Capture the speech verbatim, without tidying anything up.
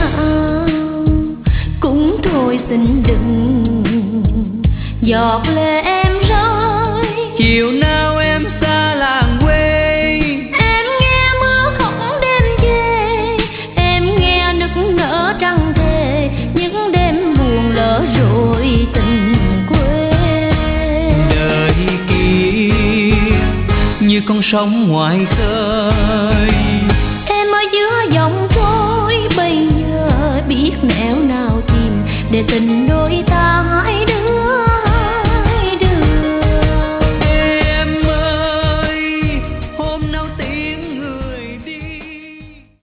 nào cũng thôi xin đừng giọt lệ em rơi. Chiều nào em xa làng quê, em nghe mưa khóc đêm về, em nghe nức nở trăng thề, những đêm buồn lỡ rồi tình quê. đời kia như con sóng ngoài khơi, Em ở giữa dòng trôi bây giờ biết nẻo nào tìm để tình đôi